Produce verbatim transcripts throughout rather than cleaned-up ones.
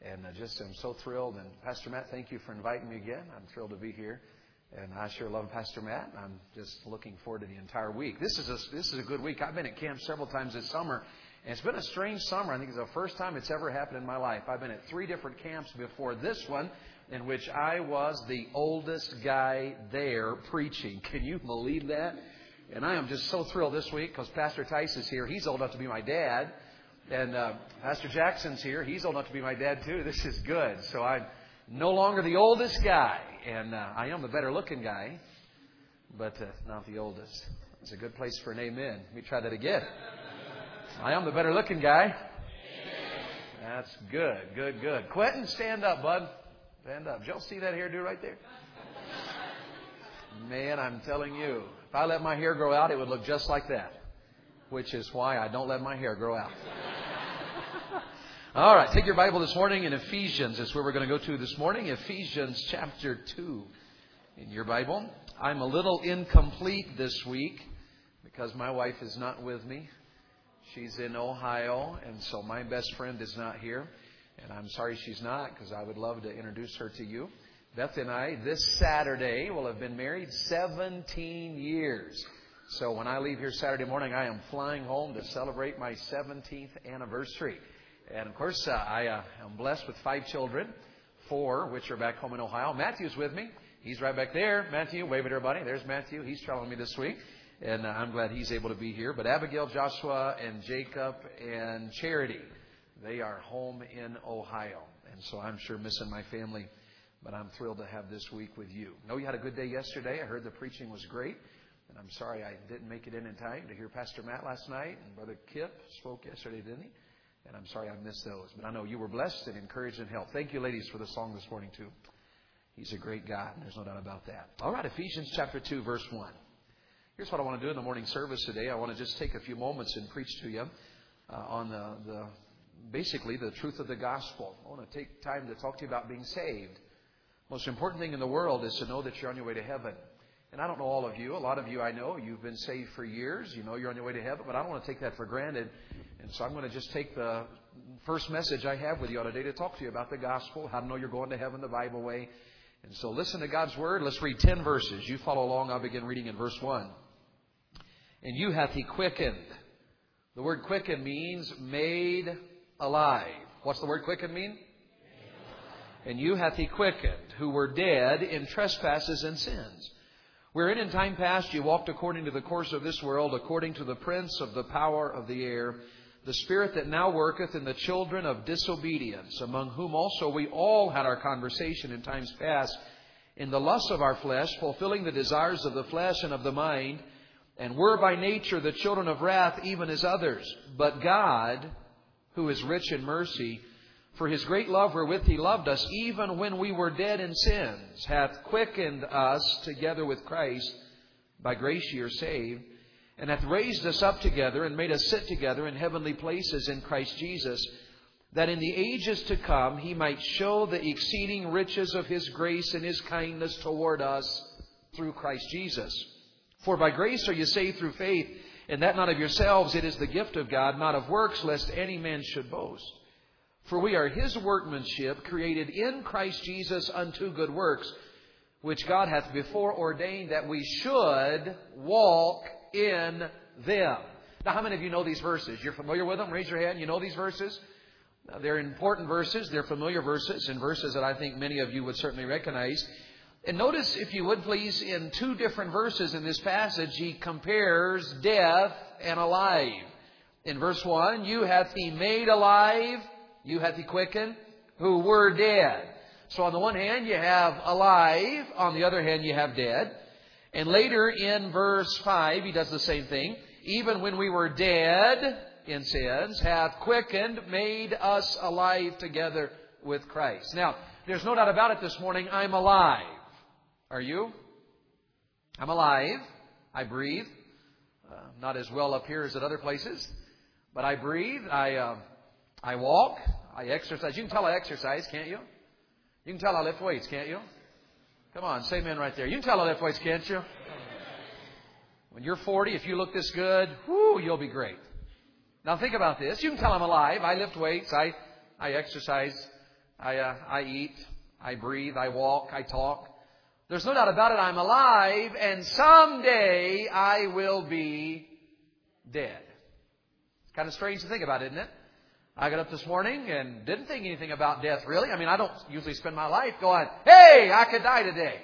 And uh, just I'm so thrilled. And Pastor Matt, thank you for inviting me again. I'm thrilled to be here. And I sure love Pastor Matt. I'm just looking forward to the entire week. This is a, this is a good week. I've been at camp several times this summer. And it's been a strange summer. I think it's the first time it's ever happened in my life. I've been at three different camps before this one, in which I was the oldest guy there preaching. Can you believe that? And I am just so thrilled this week because Pastor Tice is here. He's old enough to be my dad. And uh, Pastor Jackson's here. He's old enough to be my dad, too. This is good. So I'm no longer the oldest guy. And uh, I am the better-looking guy, but uh, not the oldest. It's a good place for an amen. Let me try that again. I am the better-looking guy. That's good, good, good. Quentin, stand up, bud. Stand up. Did y'all see that hairdo right there? Man, I'm telling you, if I let my hair grow out, it would look just like that, which is why I don't let my hair grow out. All right, take your Bible this morning in Ephesians. That's where we're going to go to this morning. Ephesians chapter two in your Bible. I'm a little incomplete this week because my wife is not with me. She's in Ohio, and so my best friend is not here. And I'm sorry she's not, because I would love to introduce her to you. Beth and I, this Saturday, will have been married seventeen years. So when I leave here Saturday morning, I am flying home to celebrate my seventeenth anniversary. And, of course, uh, I uh, am blessed with five children, four which are back home in Ohio. Matthew's with me. He's right back there. Matthew, wave at everybody. There's Matthew. He's traveling me this week. And uh, I'm glad he's able to be here. But Abigail, Joshua, and Jacob, and Charity, they are home in Ohio. And so I'm sure missing my family. But I'm thrilled to have this week with you. I know you had a good day yesterday. I heard the preaching was great. And I'm sorry I didn't make it in in time to hear Pastor Matt last night. And Brother Kip spoke yesterday, didn't he? And I'm sorry I missed those. But I know you were blessed and encouraged and helped. Thank you, ladies, for the song this morning, too. He's a great God, and there's no doubt about that. All right, Ephesians chapter two, verse one. Here's what I want to do in the morning service today. I want to just take a few moments and preach to you uh, on the, the basically the truth of the gospel. I want to take time to talk to you about being saved. Most important thing in the world is to know that you're on your way to heaven. And I don't know all of you. A lot of you I know, you've been saved for years. You know you're on your way to heaven, but I don't want to take that for granted. And so I'm going to just take the first message I have with you today to talk to you about the gospel, how to know you're going to heaven the Bible way. And so listen to God's word. Let's read ten verses. You follow along. I'll begin reading in verse one. And you hath he quickened. The word quicken means made alive. What's the word quicken mean? And you hath he quickened, who were dead in trespasses and sins, wherein in time past you walked according to the course of this world, according to the prince of the power of the air, the spirit that now worketh in the children of disobedience, among whom also we all had our conversation in times past, in the lusts of our flesh, fulfilling the desires of the flesh and of the mind, and were by nature the children of wrath, even as others. But God, who is rich in mercy, for his great love wherewith he loved us, even when we were dead in sins, hath quickened us together with Christ. By grace ye are saved, and hath raised us up together, and made us sit together in heavenly places in Christ Jesus, that in the ages to come he might show the exceeding riches of his grace and his kindness toward us through Christ Jesus. For by grace are you saved through faith, and that not of yourselves, it is the gift of God, not of works, lest any man should boast. For we are his workmanship, created in Christ Jesus unto good works, which God hath before ordained that we should walk in them. Now, how many of you know these verses? You're familiar with them? Raise your hand. You know these verses? Now, they're important verses. They're familiar verses, and verses that I think many of you would certainly recognize. And notice, if you would please, in two different verses in this passage, he compares death and alive. In verse one, you hath he made alive, you hath he quickened, who were dead. So on the one hand, you have alive. On the other hand, you have dead. And later in verse five, he does the same thing. Even when we were dead in sins, hath quickened, made us alive together with Christ. Now, there's no doubt about it this morning, I'm alive. Are you? I'm alive. I breathe. Uh, not as well up here as at other places. But I breathe. I... Uh, I walk, I exercise. You can tell I exercise, can't you? You can tell I lift weights, can't you? Come on, say amen right there. You can tell I lift weights, can't you? When you're forty, if you look this good, whoo, you'll be great. Now think about this. You can tell I'm alive. I lift weights. I, I exercise. I, uh, I eat, I breathe, I walk, I talk. There's no doubt about it, I'm alive, and someday I will be dead. It's kind of strange to think about, isn't it? I got up this morning and didn't think anything about death, really. I mean, I don't usually spend my life going, hey, I could die today.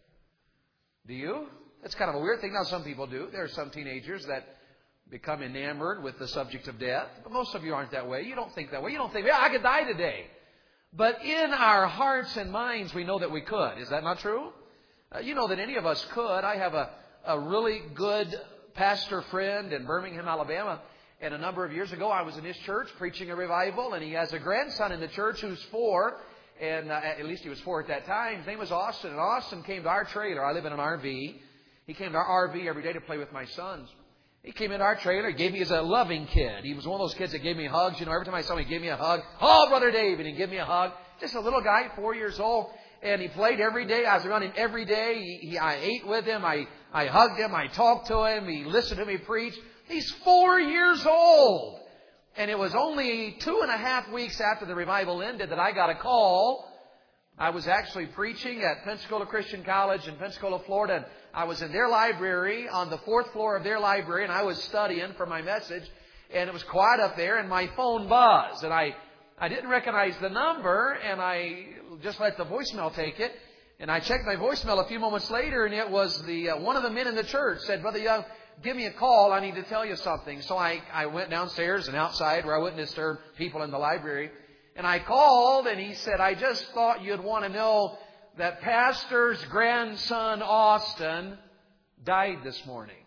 Do you? It's kind of a weird thing. Now, some people do. There are some teenagers that become enamored with the subject of death. But most of you aren't that way. You don't think that way. You don't think, yeah, I could die today. But in our hearts and minds, we know that we could. Is that not true? Uh, you know that any of us could. I have a, a really good pastor friend in Birmingham, Alabama. And a number of years ago, I was in his church preaching a revival. And he has a grandson in the church who's four. And uh, at least he was four at that time. His name was Austin. And Austin came to our trailer. I live in an R V. He came to our R V every day to play with my sons. He came into our trailer. He gave me as a loving kid. He was one of those kids that gave me hugs. You know, every time I saw him, he gave me a hug. Oh, Brother Dave. And he'd give me a hug. Just a little guy, four years old. And he played every day. I was around him every day. He, he, I ate with him. I, I hugged him. I talked to him. He listened to me preach. He's four years old. And it was only two and a half weeks after the revival ended that I got a call. I was actually preaching at Pensacola Christian College in Pensacola, Florida. And I was in their library on the fourth floor of their library, and I was studying for my message. And it was quiet up there, and my phone buzzed. And I, I didn't recognize the number, and I just let the voicemail take it. And I checked my voicemail a few moments later, and it was the uh, one of the men in the church said, Brother Young, give me a call. I need to tell you something. So I, I went downstairs and outside where I wouldn't disturb people in the library. And I called, and he said, I just thought you'd want to know that Pastor's grandson, Austin, died this morning.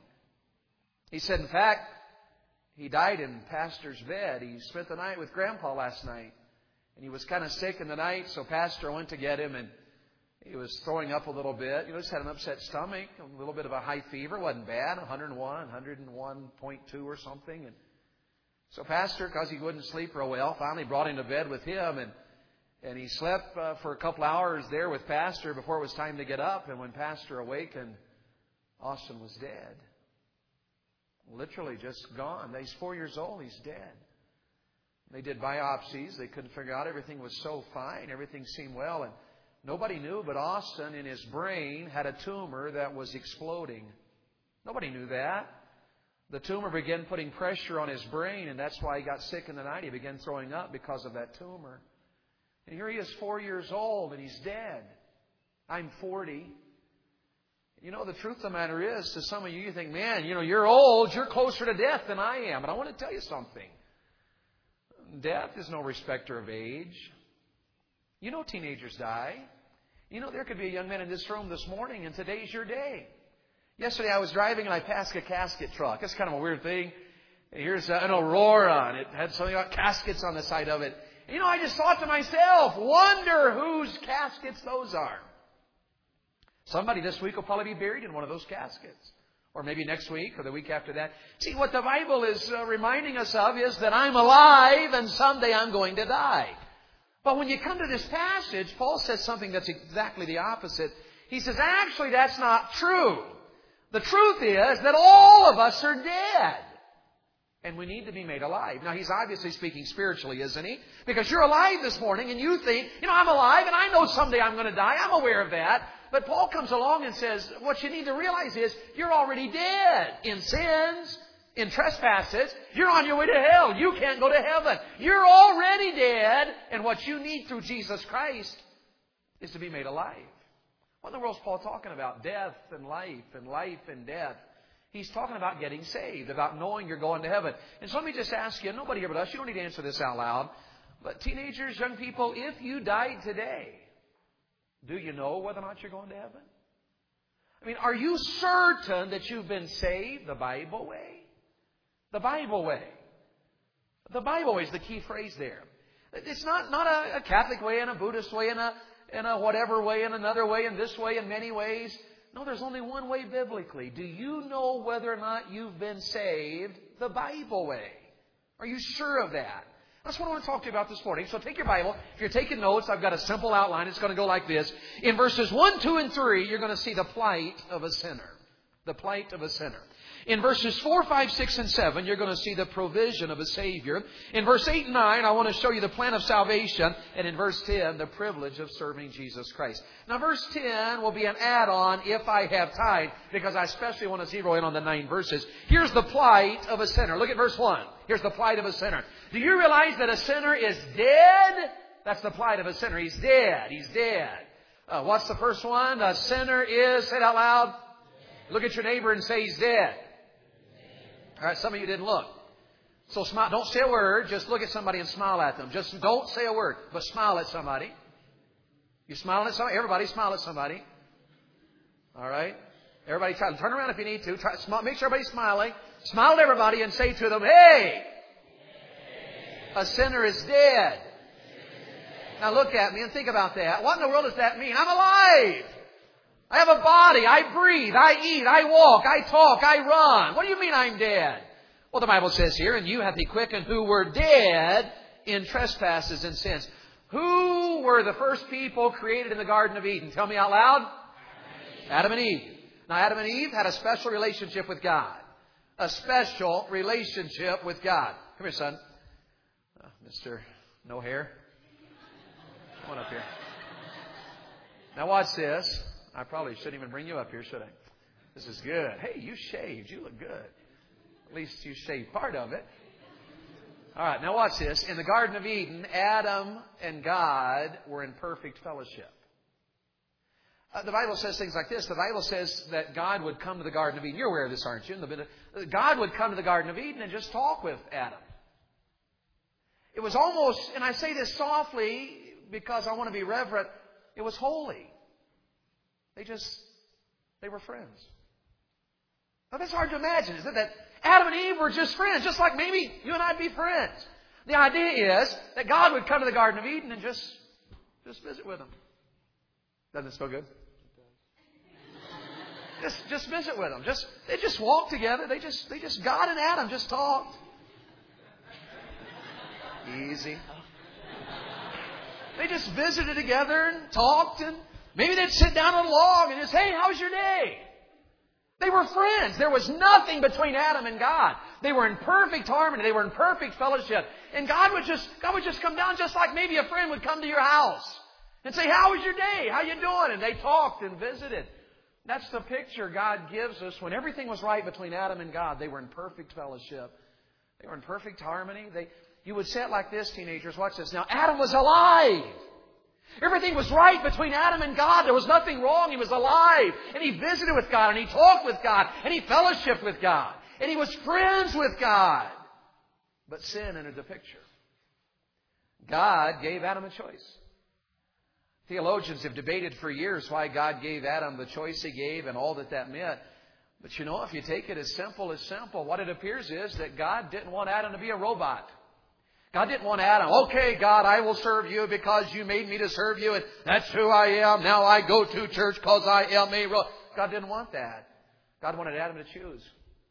He said, in fact, he died in Pastor's bed. He spent the night with Grandpa last night. And he was kind of sick in the night, so Pastor went to get him, and he was throwing up a little bit. You know, just had an upset stomach, a little bit of a high fever. Wasn't bad, one hundred one, one hundred one point two or something. And so Pastor, because he wouldn't sleep real well, finally brought him to bed with him. And, and he slept uh, for a couple hours there with Pastor before it was time to get up. And when Pastor awakened, Austin was dead. Literally just gone. He's four years old. He's dead. They did biopsies. They couldn't figure out. Everything was so fine. Everything seemed well. And nobody knew, but Austin in his brain had a tumor that was exploding. Nobody knew that. The tumor began putting pressure on his brain, and that's why he got sick in the night. He began throwing up because of that tumor. And here he is, four years old, and he's dead. I'm forty. You know, the truth of the matter is, to some of you, you think, man, you know, you're old, you're closer to death than I am. But I want to tell you something. Death is no respecter of age. You know teenagers die. You know there could be a young man in this room this morning, and today's your day. Yesterday I was driving and I passed a casket truck. It's kind of a weird thing. Here's an Aurora, and it had something about caskets on the side of it. And, you know, I just thought to myself, wonder whose caskets those are. Somebody this week will probably be buried in one of those caskets. Or maybe next week or the week after that. See, what the Bible is uh, reminding us of is that I'm alive and someday I'm going to die. But when you come to this passage, Paul says something that's exactly the opposite. He says, actually, that's not true. The truth is that all of us are dead. And we need to be made alive. Now, he's obviously speaking spiritually, isn't he? Because you're alive this morning and you think, you know, I'm alive and I know someday I'm going to die. I'm aware of that. But Paul comes along and says, what you need to realize is you're already dead in sins, in trespasses. You're on your way to hell. You can't go to heaven. You're already dead. And what you need through Jesus Christ is to be made alive. What in the world is Paul talking about? Death and life and life and death. He's talking about getting saved, about knowing you're going to heaven. And so let me just ask you, nobody here but us, you don't need to answer this out loud. But teenagers, young people, if you died today, do you know whether or not you're going to heaven? I mean, are you certain that you've been saved the Bible way? The Bible way. The Bible way is the key phrase there. It's not, not a, a Catholic way and a Buddhist way and a, and a whatever way and another way and this way and many ways. No, there's only one way biblically. Do you know whether or not you've been saved the Bible way? Are you sure of that? That's what I want to talk to you about this morning. So take your Bible. If you're taking notes, I've got a simple outline. It's going to go like this. In verses one, two, and three, you're going to see the plight of a sinner. The plight of a sinner. In verses four, five, six, and seven, you're going to see the provision of a Savior. In verse eight and nine, I want to show you the plan of salvation. And in verse ten, the privilege of serving Jesus Christ. Now, verse ten will be an add-on if I have time, because I especially want to zero in on the nine verses. Here's the plight of a sinner. Look at verse one. Here's the plight of a sinner. Do you realize that a sinner is dead? That's the plight of a sinner. He's dead. He's dead. Uh, what's the first one? A sinner is, say it out loud. Look at your neighbor and say he's dead. All right, some of you didn't look. So smile. Don't say a word. Just look at somebody and smile at them. Just don't say a word, but smile at somebody. You smiling at somebody? Everybody smile at somebody. All right? Everybody try. Turn around if you need to. Try, smile, make sure everybody's smiling. Smile at everybody and say to them, hey, a sinner is dead. Now look at me and think about that. What in the world does that mean? I'm alive. I have a body. I breathe. I eat. I walk. I talk. I run. What do you mean I'm dead? Well, the Bible says here, and you have He quickened who were dead in trespasses and sins. Who were the first people created in the Garden of Eden? Tell me out loud. Adam and Eve. Now, Adam and Eve had a special relationship with God. A special relationship with God. Come here, son. Uh, Mister No Hair. Come on up here. Now watch this. I probably shouldn't even bring you up here, should I? This is good. Hey, you shaved. You look good. At least you shaved part of it. All right, now watch this. In the Garden of Eden, Adam and God were in perfect fellowship. Uh, the Bible says things like this. The Bible says that God would come to the Garden of Eden. You're aware of this, aren't you? In the, God would come to the Garden of Eden and just talk with Adam. It was almost, and I say this softly because I want to be reverent, it was holy. They just, they were friends. Now that's hard to imagine, isn't it? That Adam and Eve were just friends, just like maybe you and I'd be friends. The idea is that God would come to the Garden of Eden and just, just visit with them. Doesn't it smell good? Just, just visit with them. Just, they just walked together. They just, they just, God and Adam just talked. Easy. They just visited together and talked, and maybe they'd sit down on a log and just, hey, how's your day? They were friends. There was nothing between Adam and God. They were in perfect harmony. They were in perfect fellowship. And God would just, God would just come down just like maybe a friend would come to your house and say, how was your day? How you doing? And they talked and visited. That's the picture God gives us. When everything was right between Adam and God, they were in perfect fellowship. They were in perfect harmony. They, you would say it like this, teenagers. Watch this. Now, Adam was alive. Everything was right between Adam and God. There was nothing wrong. He was alive. And he visited with God. And he talked with God. And he fellowshiped with God. And he was friends with God. But sin entered the picture. God gave Adam a choice. Theologians have debated for years why God gave Adam the choice He gave and all that that meant. But you know, if you take it as simple as simple, what it appears is that God didn't want Adam to be a robot. God didn't want Adam, okay, God, I will serve you because you made me to serve you, and that's who I am. Now I go to church because I am a robot. God didn't want that. God wanted Adam to choose.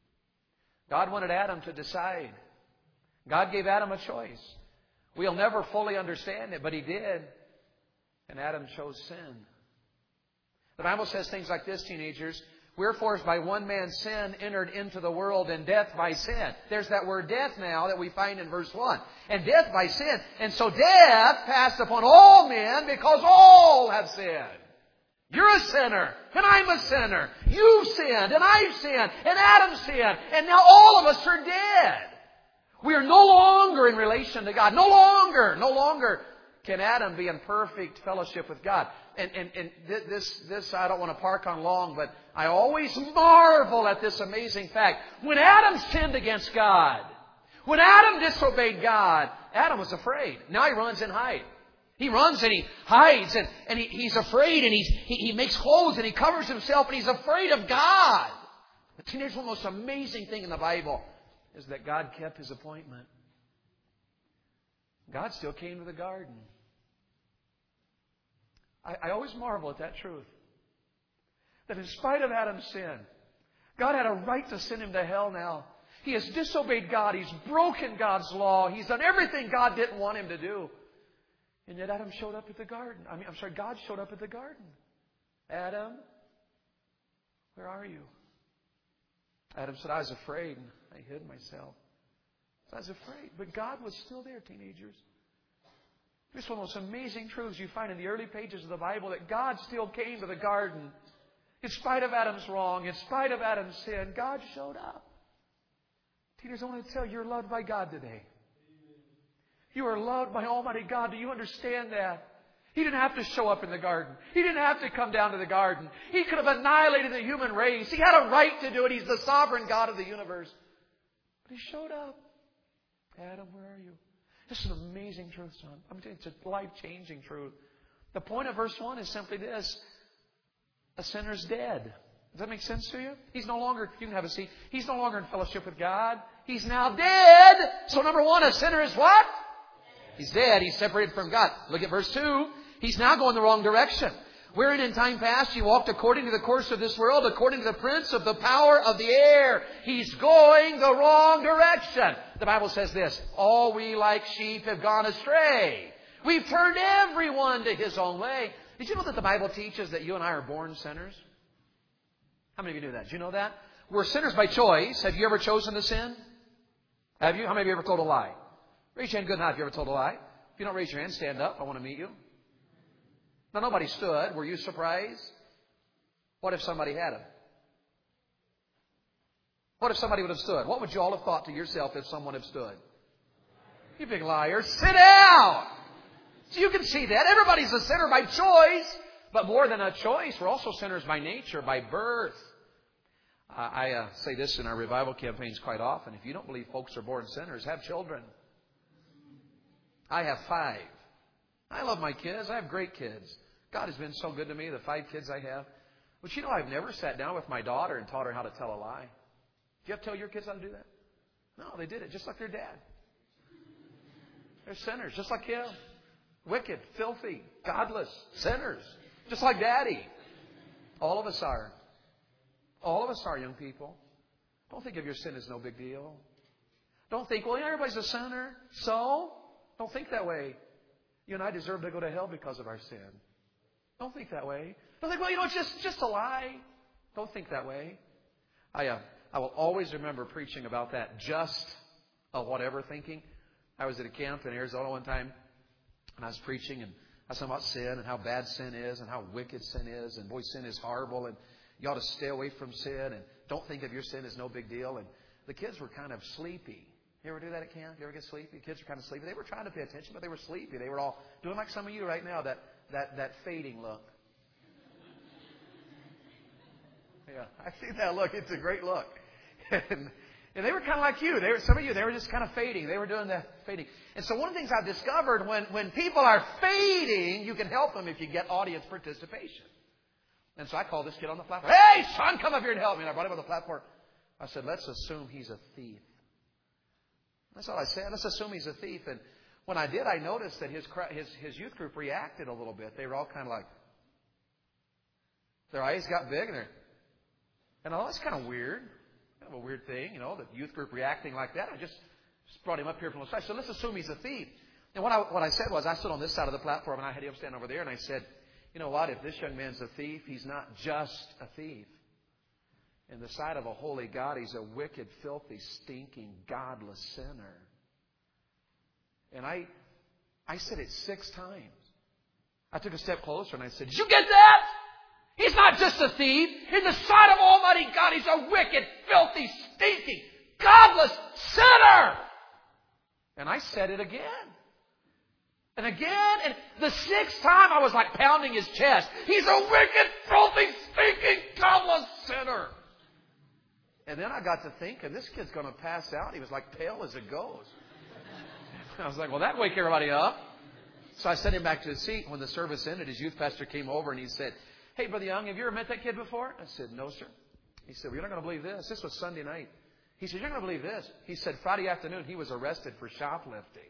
God wanted Adam to decide. God gave Adam a choice. We'll never fully understand it, but He did. And Adam chose sin. The Bible says things like this, teenagers. Wherefore, by one man's sin entered into the world, and death by sin. There's that word death now that we find in verse one. And death by sin. And so death passed upon all men because all have sinned. You're a sinner, and I'm a sinner. You've sinned, and I've sinned, and Adam sinned. And now all of us are dead. We are no longer in relation to God. No longer, no longer can Adam be in perfect fellowship with God. And, and, and this, this I don't want to park on long, but I always marvel at this amazing fact. When Adam sinned against God, when Adam disobeyed God, Adam was afraid. Now he runs and hides. He runs and he hides and, and he, he's afraid and he's, he, he makes clothes and he covers himself and he's afraid of God. But see, there's one most amazing thing in the Bible is that God kept His appointment. God still came to the garden. I, I always marvel at that truth. That in spite of Adam's sin, God had a right to send him to hell now. He has disobeyed God. He's broken God's law. He's done everything God didn't want him to do. And yet Adam showed up at the garden. I mean, I'm sorry, God showed up at the garden. Adam, where are you? Adam said, I was afraid. I hid myself. I was afraid. But God was still there, teenagers. This is one of the most amazing truths you find in the early pages of the Bible, that God still came to the garden. In spite of Adam's wrong, in spite of Adam's sin, God showed up. Teenagers, I want to tell you, you're loved by God today. You are loved by Almighty God. Do you understand that? He didn't have to show up in the garden. He didn't have to come down to the garden. He could have annihilated the human race. He had a right to do it. He's the sovereign God of the universe. But He showed up. Adam, where are you? This is an amazing truth, son. I'm telling you, it's a life-changing truth. The point of verse one is simply this. A sinner's dead. Does that make sense to you? He's no longer, you can have a seat, He's no longer in fellowship with God. He's now dead. So number one, a sinner is what? He's dead. He's separated from God. Look at verse two. He's now going the wrong direction. Wherein in time past He walked according to the course of this world, according to the prince of the power of the air. He's going the wrong direction. The Bible says this, all we like sheep have gone astray. We've turned everyone to his own way. Did you know that the Bible teaches that you and I are born sinners? How many of you knew that? Did you know that? We're sinners by choice. Have you ever chosen to sin? Have you? How many of you ever told a lie? Raise your hand good and high if you ever told a lie. If you don't raise your hand, stand up. I want to meet you. Now, nobody stood. Were you surprised? What if somebody had him? What if somebody would have stood? What would you all have thought to yourself if someone had stood? You big liar. Sit down! So you can see that. Everybody's a sinner by choice. But more than a choice, we're also sinners by nature, by birth. Uh, I uh, say this in our revival campaigns quite often. If you don't believe folks are born sinners, have children. I have five. I love my kids. I have great kids. God has been so good to me, the five kids I have. But you know, I've never sat down with my daughter and taught her how to tell a lie. Do you have to tell your kids how to do that? No, they did it just like their dad. They're sinners, just like him. Wicked, filthy, godless, sinners, just like Daddy. All of us are. All of us are, young people. Don't think of your sin as no big deal. Don't think, well, everybody's a sinner, so? Don't think that way. You and I deserve to go to hell because of our sin. Don't think that way. Don't think, well, you know, it's just, just a lie. Don't think that way. I, uh, I will always remember preaching about that just a whatever thinking. I was at a camp in Arizona one time, and I was preaching, and I was talking about sin and how bad sin is and how wicked sin is. And boy, sin is horrible, and you ought to stay away from sin, and don't think of your sin as no big deal. And the kids were kind of sleepy. You ever do that at camp? You ever get sleepy? Kids were kind of sleepy. They were trying to pay attention, but they were sleepy. They were all doing like some of you right now, that that, that fading look. Yeah, I see that look. It's a great look. And, and they were kind of like you. They were, some of you, they were just kind of fading. They were doing the fading. And so one of the things I've discovered, when, when people are fading, you can help them if you get audience participation. And so I called this kid on the platform. Hey, son, come up here and help me. And I brought him on the platform. I said, let's assume he's a thief. That's all I said. Let's assume he's a thief. And when I did, I noticed that his, his, his youth group reacted a little bit. They were all kind of like, their eyes got big. And, they're, and I thought, that's kind of weird. Kind of a weird thing, you know, the youth group reacting like that. I just, just brought him up here from the side. So let's assume he's a thief. And what I, what I said was, I stood on this side of the platform, and I had him stand over there. And I said, you know what? If this young man's a thief, he's not just a thief. In the sight of a holy God, he's a wicked, filthy, stinking, godless sinner. And I I said it six times. I took a step closer and I said, did you get that? He's not just a thief. In the sight of Almighty God, he's a wicked, filthy, stinking, godless sinner. And I said it again. And again. And the sixth time I was like pounding his chest. He's a wicked, filthy, stinking, godless sinner. And then I got to thinking, this kid's going to pass out. He was like pale as a ghost. I was like, well, that'd wake everybody up. So I sent him back to his seat. When the service ended, his youth pastor came over and he said, hey, Brother Young, have you ever met that kid before? I said, no, sir. He said, well, you're not going to believe this. This was Sunday night. He said, you're not going to believe this. He said, Friday afternoon, he was arrested for shoplifting.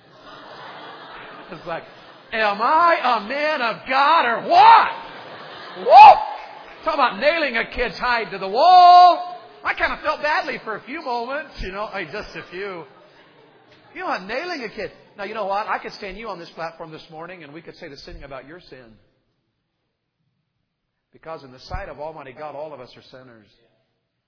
It's like, am I a man of God or what? Whoa! Talk about nailing a kid's hide to the wall. I kind of felt badly for a few moments, you know, just a few. You know what? Nailing a kid. Now, you know what? I could stand you on this platform this morning and we could say the same thing about your sin. Because in the sight of Almighty God, all of us are sinners.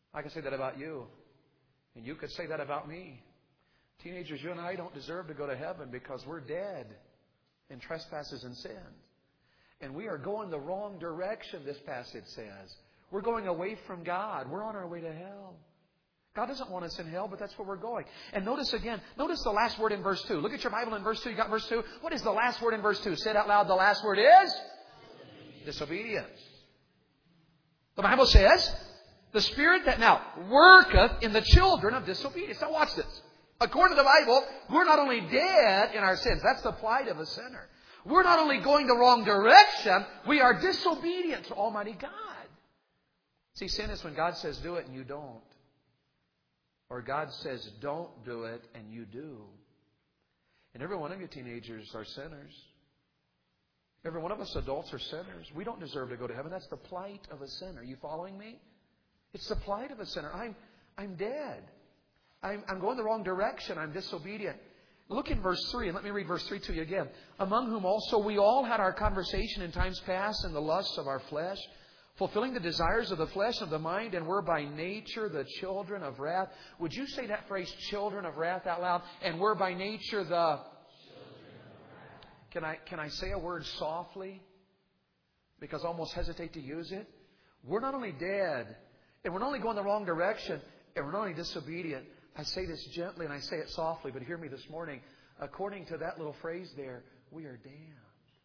I can say that about you. And you could say that about me. Teenagers, you and I don't deserve to go to heaven because we're dead in trespasses and sins. And we are going the wrong direction, this passage says. We're going away from God. We're on our way to hell. God doesn't want us in hell, but that's where we're going. And notice again, notice the last word in verse two. Look at your Bible in verse two. You got verse two? What is the last word in verse two? Say it out loud. The last word is disobedience. The Bible says, the Spirit that now worketh in the children of disobedience. Now watch this. According to the Bible, we're not only dead in our sins. That's the plight of a sinner. We're not only going the wrong direction, we are disobedient to Almighty God. See, sin is when God says do it and you don't. Or God says don't do it and you do. And every one of you teenagers are sinners. Every one of us adults are sinners. We don't deserve to go to heaven. That's the plight of a sinner. Are you following me? It's the plight of a sinner. I'm, I'm dead. I'm, I'm going the wrong direction. I'm disobedient. Look in verse three, and let me read verse three to you again. Among whom also we all had our conversation in times past in the lusts of our flesh, fulfilling the desires of the flesh and of the mind, and were by nature the children of wrath. Would you say that phrase, children of wrath, out loud? And were by nature the... Can I, can I say a word softly? Because I almost hesitate to use it. We're not only dead, and we're not only going the wrong direction, and we're not only disobedient. I say this gently and I say it softly, but hear me this morning. According to that little phrase there, we are damned.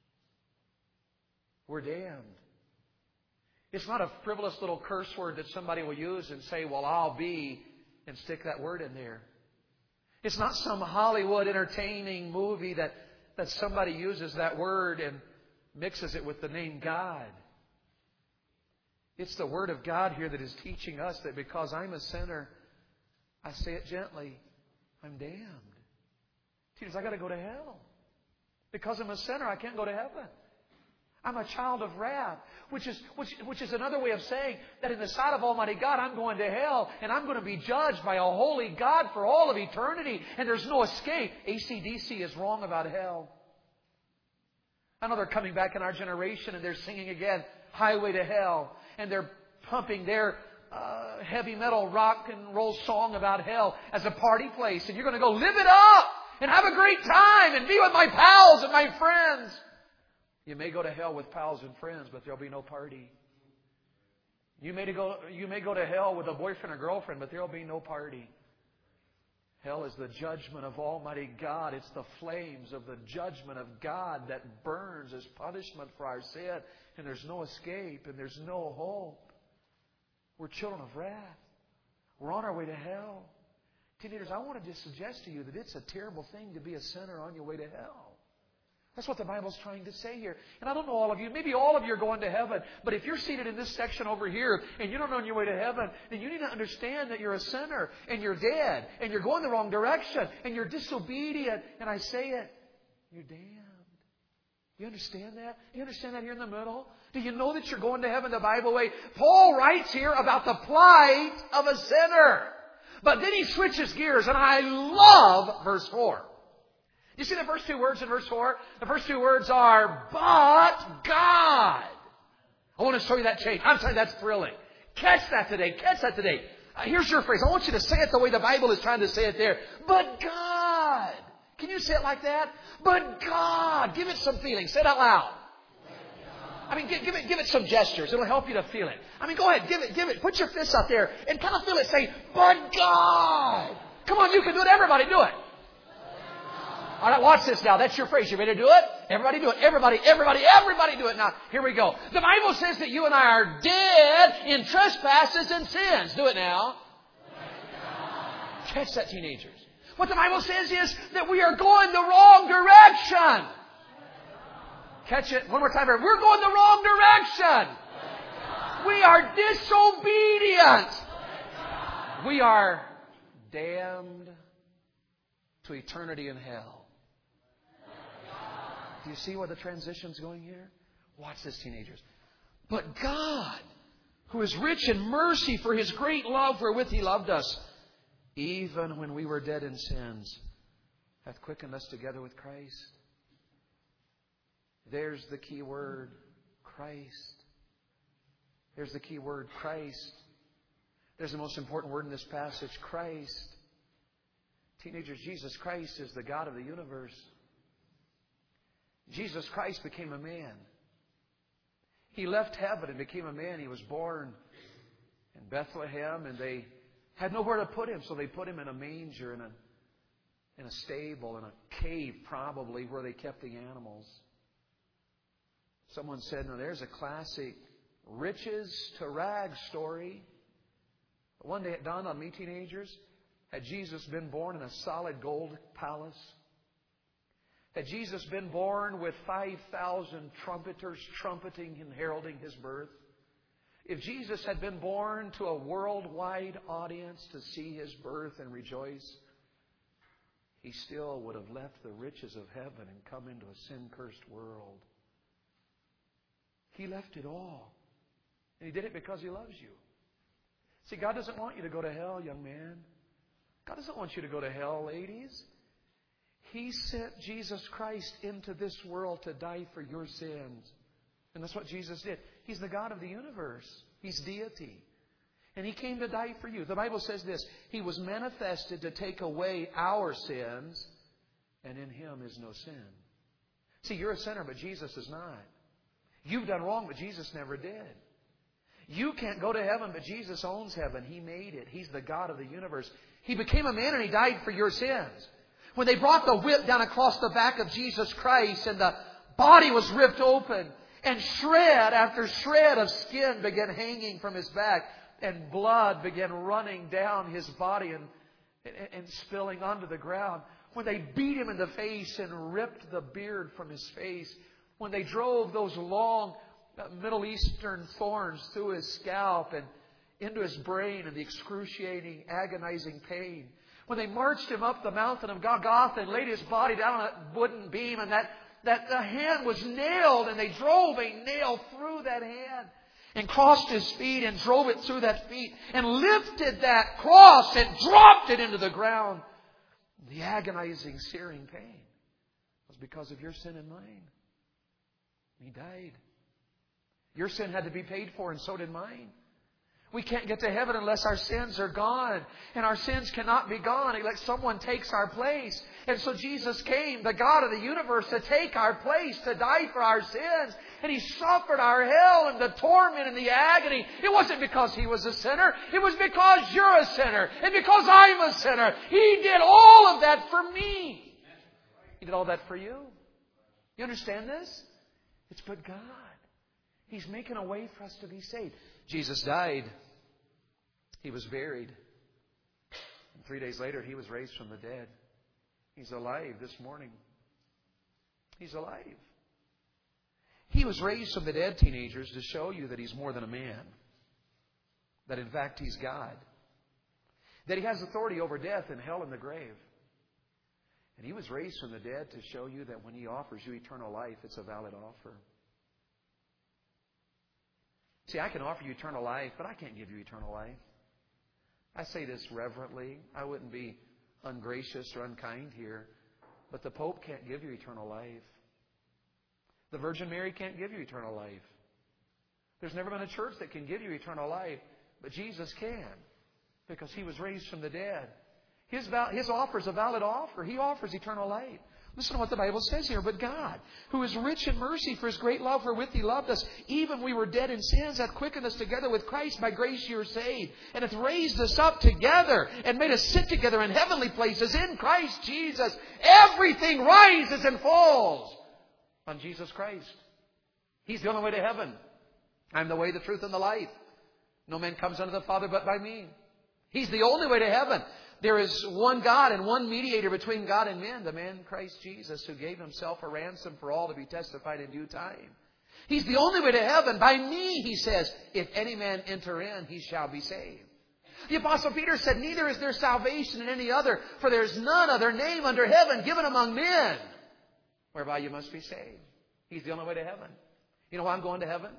We're damned. It's not a frivolous little curse word that somebody will use and say, well, I'll be, and stick that word in there. It's not some Hollywood entertaining movie that, that somebody uses that word and mixes it with the name God. It's the Word of God here that is teaching us that because I'm a sinner, I say it gently, I'm damned. Teenagers, I got to go to hell. Because I'm a sinner, I can't go to heaven. I'm a child of wrath, which is which, which is another way of saying that in the sight of Almighty God, I'm going to hell, and I'm going to be judged by a holy God for all of eternity, and there's no escape. A C D C is wrong about hell. I know they're coming back in our generation, and they're singing again, Highway to Hell, and they're pumping their uh, heavy metal rock and roll song about hell as a party place, and you're going to go live it up and have a great time and be with my pals and my friends. You may go to hell with pals and friends, but there'll be no party. You may go, you may go to hell with a boyfriend or girlfriend, but there'll be no party. Hell is the judgment of Almighty God. It's the flames of the judgment of God that burns as punishment for our sin. And there's no escape and there's no hope. We're children of wrath. We're on our way to hell. Teenagers, I wanted to suggest to you that it's a terrible thing to be a sinner on your way to hell. That's what the Bible's trying to say here. And I don't know all of you. Maybe all of you are going to heaven. But if you're seated in this section over here and you don't know on your way to heaven, then you need to understand that you're a sinner and you're dead and you're going the wrong direction and you're disobedient. And I say it, you're damned. You understand that? You understand that here in the middle? Do you know that you're going to heaven the Bible way? Paul writes here about the plight of a sinner. But then he switches gears, and I love verse four. You see the first two words in verse four? The first two words are, but God. I want to show you that change. I'm telling you, that's thrilling. Catch that today. Catch that today. Uh, here's your phrase. I want you to say it the way the Bible is trying to say it there. But God. Can you say it like that? But God. Give it some feeling. Say it out loud. I mean, give, give it, give it some gestures. It'll help you to feel it. I mean, go ahead. Give it, give it. Put your fists out there and kind of feel it. Say, but God. Come on, you can do it. Everybody do it. All right, watch this now. That's your phrase. You ready to do it? Everybody do it. Everybody, everybody, everybody do it. Now, here we go. The Bible says that you and I are dead in trespasses and sins. Do it now. Catch that, teenagers. What the Bible says is that we are going the wrong direction. Catch it. One more time. We're going the wrong direction. We are disobedient. We are damned to eternity in hell. Do you see where the transition's going here? Watch this, teenagers. But God, who is rich in mercy for His great love wherewith He loved us, even when we were dead in sins, hath quickened us together with Christ. There's the key word, Christ. There's the key word, Christ. There's the most important word in this passage, Christ. Teenagers, Jesus Christ is the God of the universe. Jesus Christ became a man. He left heaven and became a man. He was born in Bethlehem, and they had nowhere to put him, so they put him in a manger, in a, in a stable, in a cave probably, where they kept the animals. Someone said, "No, there's a classic riches to rags story." But one day it dawned on me, teenagers, had Jesus been born in a solid gold palace? Had Jesus been born with five thousand trumpeters trumpeting and heralding His birth? If Jesus had been born to a worldwide audience to see His birth and rejoice, He still would have left the riches of heaven and come into a sin-cursed world. He left it all. And He did it because He loves you. See, God doesn't want you to go to hell, young man. God doesn't want you to go to hell, ladies. He sent Jesus Christ into this world to die for your sins. And that's what Jesus did. He's the God of the universe. He's deity. And He came to die for you. The Bible says this, He was manifested to take away our sins, and in Him is no sin. See, you're a sinner, but Jesus is not. You've done wrong, but Jesus never did. You can't go to heaven, but Jesus owns heaven. He made it. He's the God of the universe. He became a man and He died for your sins. When they brought the whip down across the back of Jesus Christ and the body was ripped open and shred after shred of skin began hanging from His back and blood began running down His body and, and, and spilling onto the ground. When they beat Him in the face and ripped the beard from His face. When they drove those long Middle Eastern thorns through His scalp and into His brain and the excruciating, agonizing pain. When they marched Him up the mountain of Golgotha and laid His body down on that wooden beam and that, that the hand was nailed and they drove a nail through that hand and crossed His feet and drove it through that feet and lifted that cross and dropped it into the ground. The agonizing, searing pain was because of your sin and mine. He died. Your sin had to be paid for, and so did mine. We can't get to heaven unless our sins are gone. And our sins cannot be gone unless someone takes our place. And so Jesus came, the God of the universe, to take our place, to die for our sins. And He suffered our hell and the torment and the agony. It wasn't because He was a sinner. It was because you're a sinner. And because I'm a sinner. He did all of that for me. He did all that for you. You understand this? It's but God. He's making a way for us to be saved. Jesus died. He was buried. And three days later, He was raised from the dead. He's alive this morning. He's alive. He was raised from the dead, teenagers, to show you that He's more than a man. That in fact He's God. That He has authority over death and hell and the grave. And He was raised from the dead to show you that when He offers you eternal life, it's a valid offer. See, I can offer you eternal life, but I can't give you eternal life. I say this reverently. I wouldn't be ungracious or unkind here. But the Pope can't give you eternal life. The Virgin Mary can't give you eternal life. There's never been a church that can give you eternal life. But Jesus can. Because He was raised from the dead. His, his offer is a valid offer. He offers eternal life. Listen to what the Bible says here. But God, who is rich in mercy for His great love wherewith He loved us, even when we were dead in sins, hath quickened us together with Christ. By grace you are saved. And hath raised us up together and made us sit together in heavenly places in Christ Jesus. Everything rises and falls on Jesus Christ. He's the only way to heaven. I'm the way, the truth, and the life. No man comes unto the Father but by me. He's the only way to heaven. There is one God and one mediator between God and men, the man Christ Jesus, who gave Himself a ransom for all to be testified in due time. He's the only way to heaven. By me, He says, if any man enter in, he shall be saved. The Apostle Peter said, neither is there salvation in any other, for there is none other name under heaven given among men whereby you must be saved. He's the only way to heaven. You know why I'm going to heaven?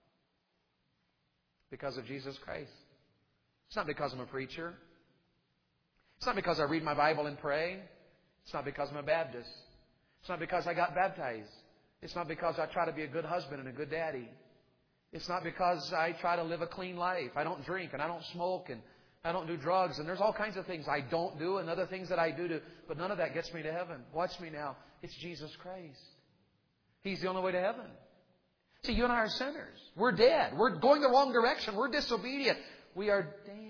Because of Jesus Christ. It's not because I'm a preacher. It's not because I read my Bible and pray. It's not because I'm a Baptist. It's not because I got baptized. It's not because I try to be a good husband and a good daddy. It's not because I try to live a clean life. I don't drink and I don't smoke and I don't do drugs. And there's all kinds of things I don't do and other things that I do. To, but none of that gets me to heaven. Watch me now. It's Jesus Christ. He's the only way to heaven. See, you and I are sinners. We're dead. We're going the wrong direction. We're disobedient. We are damned.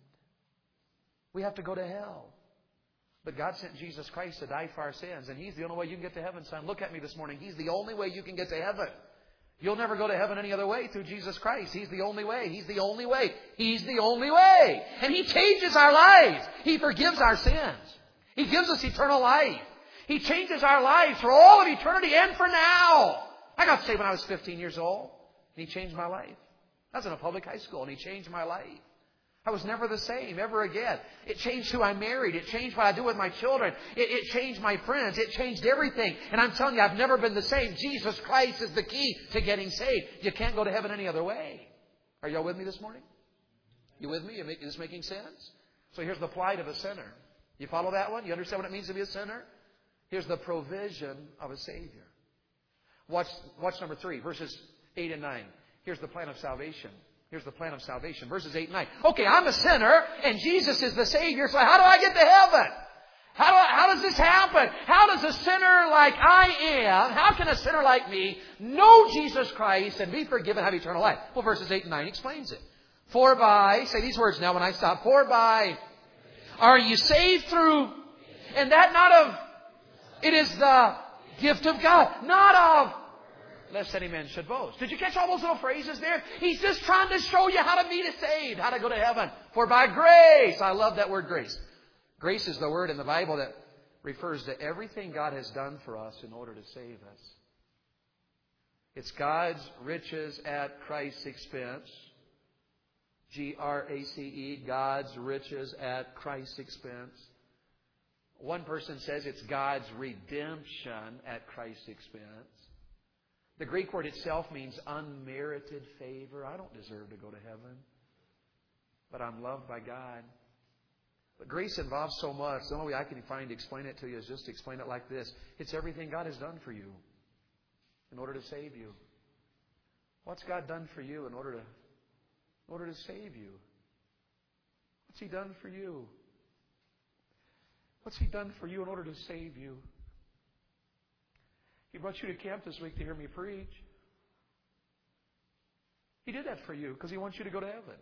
We have to go to hell. But God sent Jesus Christ to die for our sins. And He's the only way you can get to heaven, son. Look at me this morning. He's the only way you can get to heaven. You'll never go to heaven any other way through Jesus Christ. He's the only way. He's the only way. He's the only way. And He changes our lives. He forgives our sins. He gives us eternal life. He changes our lives for all of eternity and for now. I got saved when I was fifteen years old. And He changed my life. I was in a public high school and He changed my life. I was never the same ever again. It changed who I married. It changed what I do with my children. It, it changed my friends. It changed everything. And I'm telling you, I've never been the same. Jesus Christ is the key to getting saved. You can't go to heaven any other way. Are y'all with me this morning? You with me? Is this making sense? So here's the plight of a sinner. You follow that one? You understand what it means to be a sinner? Here's the provision of a Savior. Watch, watch number three, verses eight and nine. Here's the plan of salvation. Here's the plan of salvation. Verses eight and nine. Okay, I'm a sinner and Jesus is the Savior. So how do I get to heaven? How, do I, how does this happen? How does a sinner like I am, how can a sinner like me know Jesus Christ and be forgiven, have eternal life? Well, verses eight and nine explains it. For by, say these words now when I stop. For by are you saved through, and that not of, it is the gift of God, not of, lest any man should boast. Did you catch all those little phrases there? He's just trying to show you how to be saved, how to go to heaven. For by grace, I love that word grace. Grace is the word in the Bible that refers to everything God has done for us in order to save us. It's God's riches at Christ's expense. G R A C E, God's riches at Christ's expense. One person says it's God's redemption at Christ's expense. The Greek word itself means unmerited favor. I don't deserve to go to heaven, but I'm loved by God. But grace involves so much. The only way I can find to explain it to you is just to explain it like this. It's everything God has done for you in order to save you. What's God done for you in order to, in order to save you? What's He done for you? What's He done for you in order to save you? He brought you to camp this week to hear me preach. He did that for you because He wants you to go to heaven.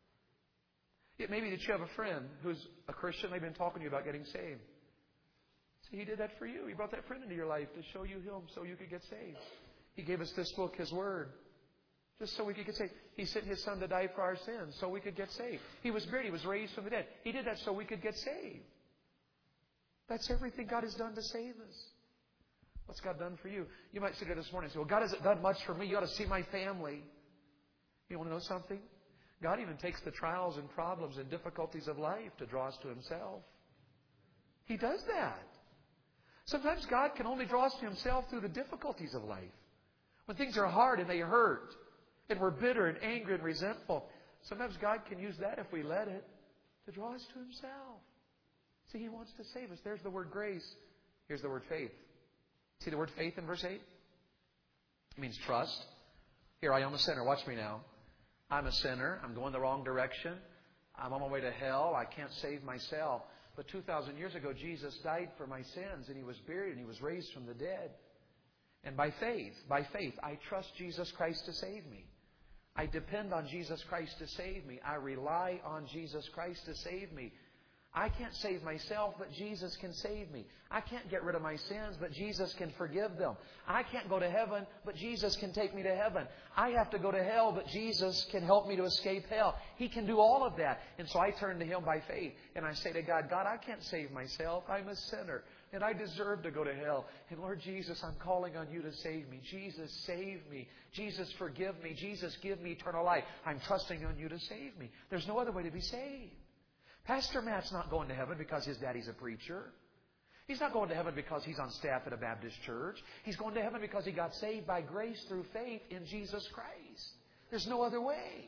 It may be that you have a friend who's a Christian. They've been talking to you about getting saved. So He did that for you. He brought that friend into your life to show you Him so you could get saved. He gave us this book, His Word, just so we could get saved. He sent His Son to die for our sins so we could get saved. He was buried. He was raised from the dead. He did that so we could get saved. That's everything God has done to save us. What's God done for you? You might sit here this morning and say, well, God hasn't done much for me. You ought to see my family. You want to know something? God even takes the trials and problems and difficulties of life to draw us to Himself. He does that. Sometimes God can only draw us to Himself through the difficulties of life. When things are hard and they hurt, and we're bitter and angry and resentful, sometimes God can use that if we let it to draw us to Himself. See, He wants to save us. There's the word grace. Here's the word faith. See the word faith in verse eight? It means trust. Here, I am a sinner. Watch me now. I'm a sinner. I'm going the wrong direction. I'm on my way to hell. I can't save myself. But two thousand years ago, Jesus died for my sins, and He was buried, and He was raised from the dead. And by faith, by faith, I trust Jesus Christ to save me. I depend on Jesus Christ to save me. I rely on Jesus Christ to save me. I can't save myself, but Jesus can save me. I can't get rid of my sins, but Jesus can forgive them. I can't go to heaven, but Jesus can take me to heaven. I have to go to hell, but Jesus can help me to escape hell. He can do all of that. And so I turn to Him by faith. And I say to God, God, I can't save myself. I'm a sinner. And I deserve to go to hell. And Lord Jesus, I'm calling on You to save me. Jesus, save me. Jesus, forgive me. Jesus, give me eternal life. I'm trusting on You to save me. There's no other way to be saved. Pastor Matt's not going to heaven because his daddy's a preacher. He's not going to heaven because he's on staff at a Baptist church. He's going to heaven because he got saved by grace through faith in Jesus Christ. There's no other way.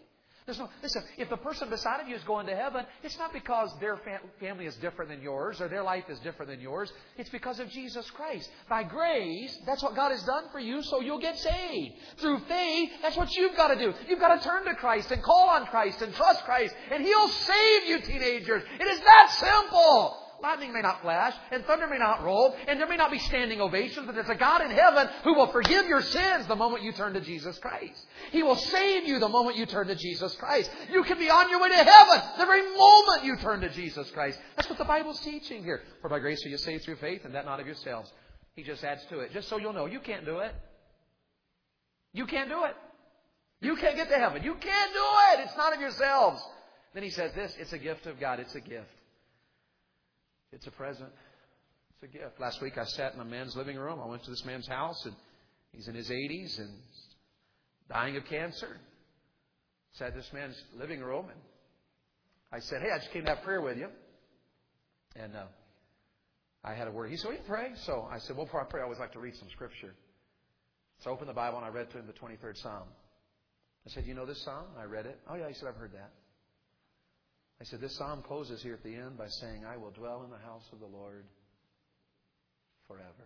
There's no, listen, if the person beside of you is going to heaven, it's not because their fam- family is different than yours or their life is different than yours. It's because of Jesus Christ. By grace, that's what God has done for you, so you'll get saved. Through faith, that's what you've got to do. You've got to turn to Christ and call on Christ and trust Christ, and He'll save you, teenagers. It is that simple. Lightning may not flash, and thunder may not roll, and there may not be standing ovations, but there's a God in heaven who will forgive your sins the moment you turn to Jesus Christ. He will save you the moment you turn to Jesus Christ. You can be on your way to heaven the very moment you turn to Jesus Christ. That's what the Bible's teaching here. For by grace are you saved through faith, and that not of yourselves. He just adds to it. Just so you'll know, you can't do it. You can't do it. You can't get to heaven. You can't do it. It's not of yourselves. Then he says this, it's a gift of God. It's a gift. It's a present. It's a gift. Last week I sat in a man's living room. I went to this man's house, and he's in his eighties and dying of cancer. Sat in this man's living room, and I said, hey, I just came to have prayer with you. And uh, I had a word. He said, will you pray? So I said, well, before I pray, I always like to read some Scripture. So I opened the Bible, and I read to him the twenty-third Psalm. I said, you know this Psalm? I read it. Oh, yeah. He said, I've heard that. I said, this psalm closes here at the end by saying, I will dwell in the house of the Lord forever.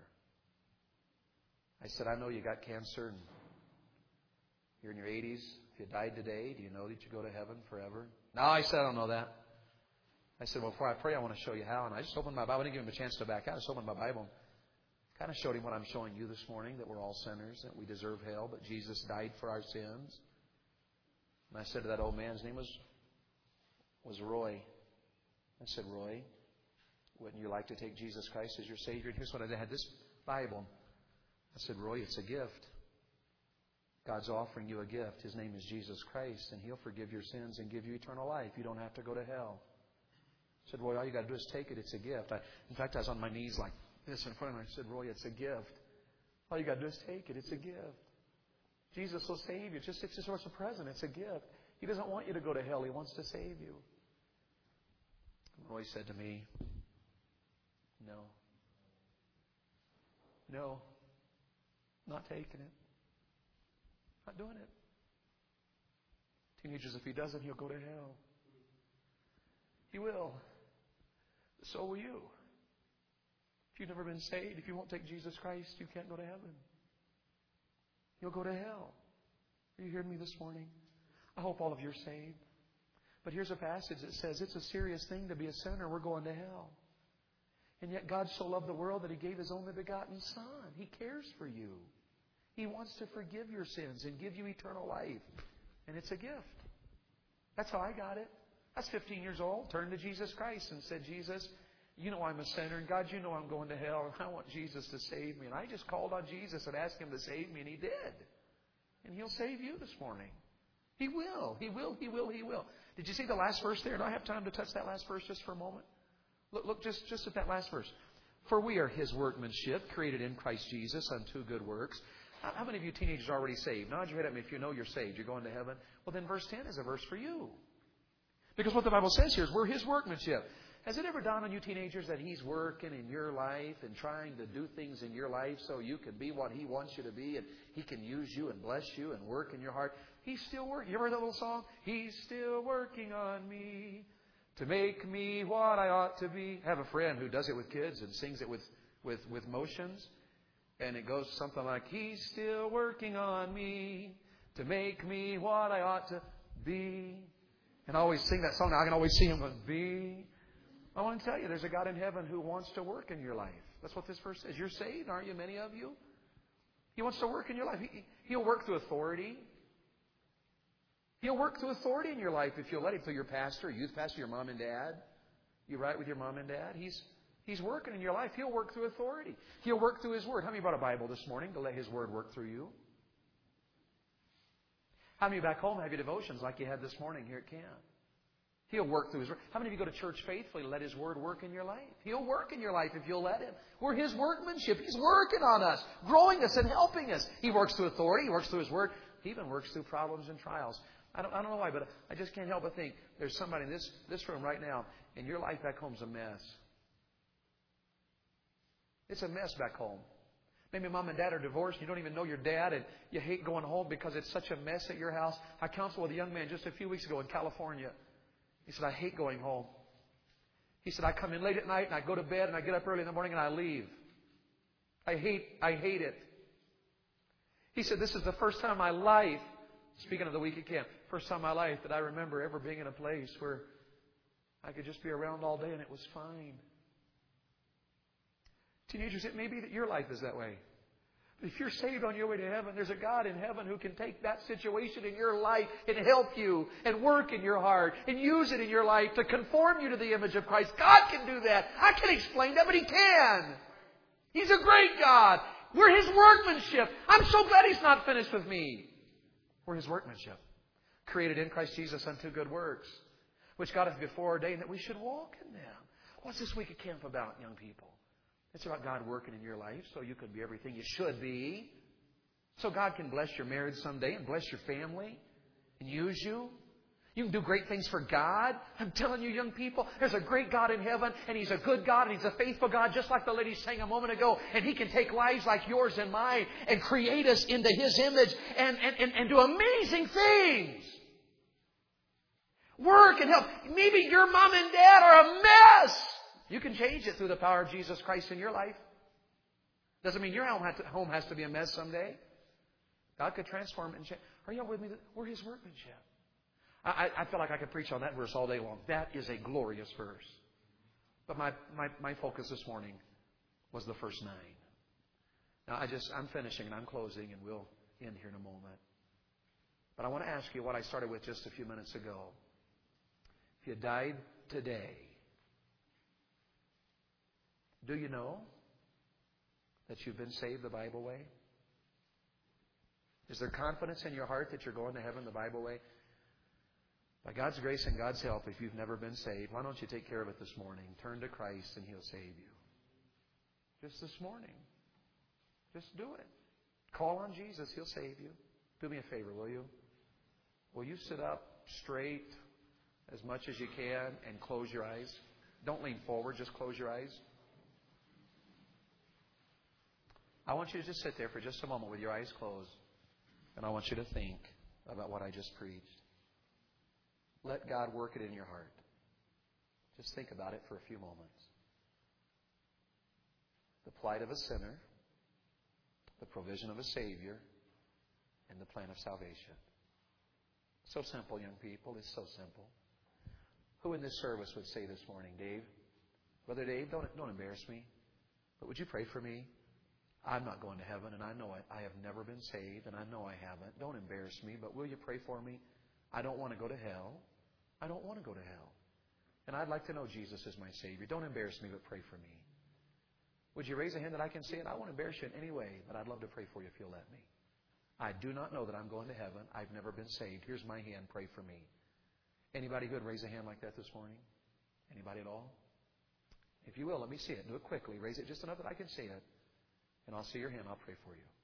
I said, I know you got cancer and you're in your eighties. If you died today, do you know that you go to heaven forever? No, I said, I don't know that. I said, well, before I pray, I want to show you how. And I just opened my Bible. I didn't give him a chance to back out. I just opened my Bible. Kind of showed him what I'm showing you this morning, that we're all sinners, that we deserve hell, but Jesus died for our sins. And I said to that old man, his name was... was Roy. I said, Roy, wouldn't you like to take Jesus Christ as your Savior? And here's what I did. I had this Bible. I said, Roy, it's a gift. God's offering you a gift. His name is Jesus Christ, and He'll forgive your sins and give you eternal life. You don't have to go to hell. I said, Roy, all you got to do is take it. It's a gift. I, in fact, I was on my knees like this in front of him. I said, Roy, it's a gift. All you got to do is take it. It's a gift. Jesus will save you. It's just, it's just a present. It's a gift. He doesn't want you to go to hell. He wants to save you. Roy said to me, no. No. Not taking it. Not doing it. Teenagers, if he doesn't, he'll go to hell. He will. So will you. If you've never been saved, if you won't take Jesus Christ, you can't go to heaven. You'll go to hell. Are you hearing me this morning? I hope all of you are saved. But here's a passage that says it's a serious thing to be a sinner. We're going to hell. And yet God so loved the world that He gave His only begotten Son. He cares for you. He wants to forgive your sins and give you eternal life. And it's a gift. That's how I got it. I was fifteen years old, turned to Jesus Christ and said, Jesus, you know I'm a sinner. And God, you know I'm going to hell. And I want Jesus to save me. And I just called on Jesus and asked Him to save me. And He did. And He'll save you this morning. He will. He will. He will. He will. Did you see the last verse there? Do I have time to touch that last verse just for a moment? Look, look just, just at that last verse. For we are His workmanship, created in Christ Jesus unto good works. How, how many of you teenagers are already saved? Nod your head at me if you know you're saved. You're going to heaven. Well, then verse ten is a verse for you. Because what the Bible says here is we're His workmanship. Has it ever dawned on you teenagers that He's working in your life and trying to do things in your life so you can be what He wants you to be and He can use you and bless you and work in your heart? He's still working. You ever heard that little song? He's still working on me to make me what I ought to be. I have a friend who does it with kids and sings it with, with, with motions. And it goes something like, He's still working on me to make me what I ought to be. And I always sing that song. I can always see Him going, be. I want to tell you, there's a God in heaven who wants to work in your life. That's what this verse says. You're saved, aren't you, many of you? He wants to work in your life. He, he'll work through authority. He'll work through authority in your life if you'll let Him, through your pastor, youth pastor, your mom and dad. You right with your mom and dad? He's He's working in your life. He'll work through authority. He'll work through His Word. How many brought a Bible this morning to let His Word work through you? How many back home have your devotions like you had this morning here at camp? He'll work through His Word. How many of you go to church faithfully to let His Word work in your life? He'll work in your life if you'll let Him. We're His workmanship. He's working on us, growing us and helping us. He works through authority. He works through His Word. He even works through problems and trials. I don't, I don't know why, but I just can't help but think there's somebody in this, this room right now, and your life back home's a mess. It's a mess back home. Maybe mom and dad are divorced. You don't even know your dad, and you hate going home because it's such a mess at your house. I counseled with a young man just a few weeks ago in California. He said, I hate going home. He said, I come in late at night and I go to bed and I get up early in the morning and I leave. I hate, I hate it. He said, this is the first time in my life, speaking of the week at camp, first time in my life that I remember ever being in a place where I could just be around all day and it was fine. Teenagers, it may be that your life is that way. But if you're saved on your way to heaven, there's a God in heaven who can take that situation in your life and help you and work in your heart and use it in your life to conform you to the image of Christ. God can do that. I can't explain that, but He can. He's a great God. We're His workmanship. I'm so glad He's not finished with me. We're His workmanship, created in Christ Jesus unto good works, which God hath before ordained that we should walk in them. What's this week at camp about, young people? It's about God working in your life so you can be everything you should be. So God can bless your marriage someday and bless your family and use you. You can do great things for God. I'm telling you, young people, there's a great God in heaven, and He's a good God, and He's a faithful God, just like the lady sang a moment ago. And He can take lives like yours and mine and create us into His image and, and, and, and do amazing things. Work and help. Maybe your mom and dad are a mess. You can change it through the power of Jesus Christ in your life. Doesn't mean your home has to, home has to be a mess someday. God could transform it and change. Are you with me? We're His workmanship. I, I feel like I could preach on that verse all day long. That is a glorious verse. But my, my, my focus this morning was the first nine. Now, I just, I'm finishing and I'm closing, and we'll end here in a moment. But I want to ask you what I started with just a few minutes ago. If you died today, do you know that you've been saved the Bible way? Is there confidence in your heart that you're going to heaven the Bible way? By God's grace and God's help, if you've never been saved, why don't you take care of it this morning? Turn to Christ and He'll save you. Just this morning. Just do it. Call on Jesus. He'll save you. Do me a favor, will you? Will you sit up straight as much as you can and close your eyes? Don't lean forward. Just close your eyes. I want you to just sit there for just a moment with your eyes closed. And I want you to think about what I just preached. Let God work it in your heart. Just think about it for a few moments. The plight of a sinner, the provision of a Savior, and the plan of salvation. So simple, young people. It's so simple. Who in this service would say this morning, Dave, Brother Dave, don't, don't embarrass me, but would you pray for me? I'm not going to heaven, and I know I, I have never been saved, and I know I haven't. Don't embarrass me, but will you pray for me? I don't want to go to hell. I don't want to go to hell. And I'd like to know Jesus is my Savior. Don't embarrass me, but pray for me. Would you raise a hand that I can see it? I won't embarrass you in any way, but I'd love to pray for you if you'll let me. I do not know that I'm going to heaven. I've never been saved. Here's my hand. Pray for me. Anybody who would raise a hand like that this morning? Anybody at all? If you will, let me see it. Do it quickly. Raise it just enough that I can see it. And I'll see your hand. I'll pray for you.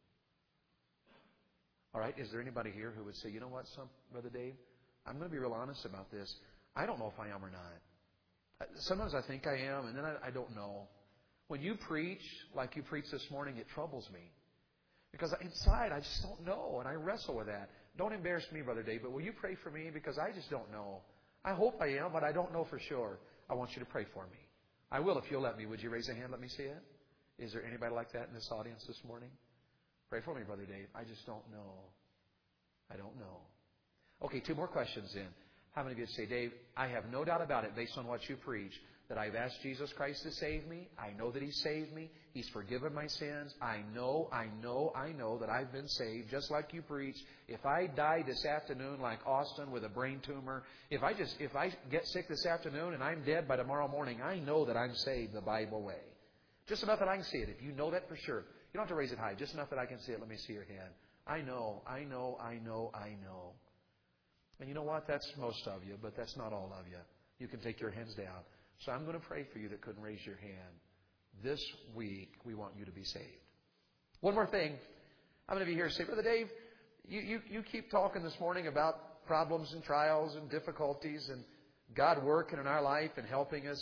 All right. Is there anybody here who would say, you know what, some, Brother Dave? I'm going to be real honest about this. I don't know if I am or not. Sometimes I think I am, and then I, I don't know. When you preach like you preached this morning, it troubles me. Because inside, I just don't know, and I wrestle with that. Don't embarrass me, Brother Dave, but will you pray for me? Because I just don't know. I hope I am, but I don't know for sure. I want you to pray for me. I will if you'll let me. Would you raise a hand? Let me see it. Is there anybody like that in this audience this morning? Pray for me, Brother Dave. I just don't know. I don't know. Okay, two more questions then. How many of you would say, Dave, I have no doubt about it based on what you preach, that I've asked Jesus Christ to save me. I know that He saved me. He's forgiven my sins. I know, I know, I know that I've been saved, just like you preached. If I die this afternoon like Austin with a brain tumor, if I just if I get sick this afternoon and I'm dead by tomorrow morning, I know that I'm saved the Bible way. Just enough that I can see it. If you know that for sure. You don't have to raise it high. Just enough that I can see it. Let me see your hand. I know, I know, I know, I know. And you know what? That's most of you, but that's not all of you. You can take your hands down. So I'm going to pray for you that couldn't raise your hand. This week, we want you to be saved. One more thing. How many of you here say, Brother Dave, you, you, you keep talking this morning about problems and trials and difficulties and God working in our life and helping us.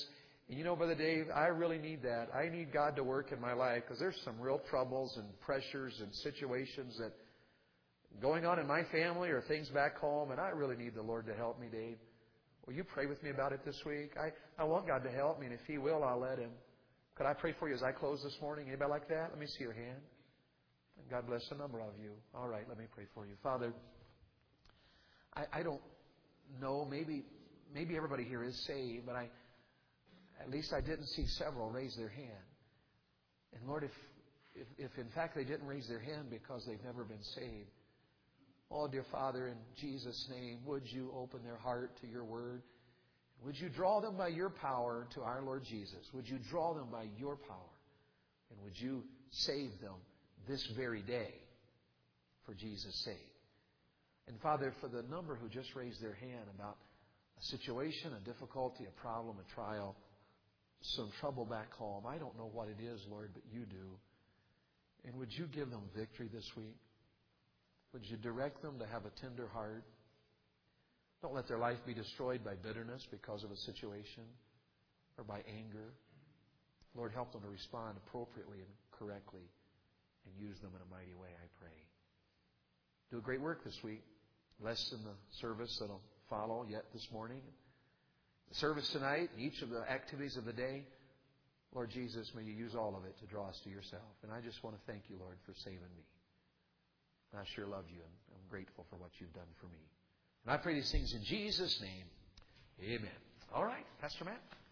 And you know, Brother Dave, I really need that. I need God to work in my life because there's some real troubles and pressures and situations that going on in my family or things back home, and I really need the Lord to help me, Dave. Will you pray with me about it this week? I, I want God to help me, and if He will, I'll let Him. Could I pray for you as I close this morning? Anybody like that? Let me see your hand. And God bless a number of you. All right, let me pray for you. Father, I, I don't know. Maybe maybe everybody here is saved, but I at least I didn't see several raise their hand. And Lord, if, if, if in fact they didn't raise their hand because they've never been saved, oh, dear Father, in Jesus' name, would you open their heart to your word? Would you draw them by your power to our Lord Jesus? Would you draw them by your power? And would you save them this very day for Jesus' sake? And Father, for the number who just raised their hand about a situation, a difficulty, a problem, a trial, some trouble back home, I don't know what it is, Lord, but you do. And would you give them victory this week? Would you direct them to have a tender heart? Don't let their life be destroyed by bitterness because of a situation or by anger. Lord, help them to respond appropriately and correctly and use them in a mighty way, I pray. Do a great work this week. Less in the service that will follow yet this morning. The service tonight, each of the activities of the day. Lord Jesus, may you use all of it to draw us to yourself. And I just want to thank you, Lord, for saving me. And I sure love you, and I'm grateful for what you've done for me. And I pray these things in Jesus' name. Amen. All right, Pastor Matt.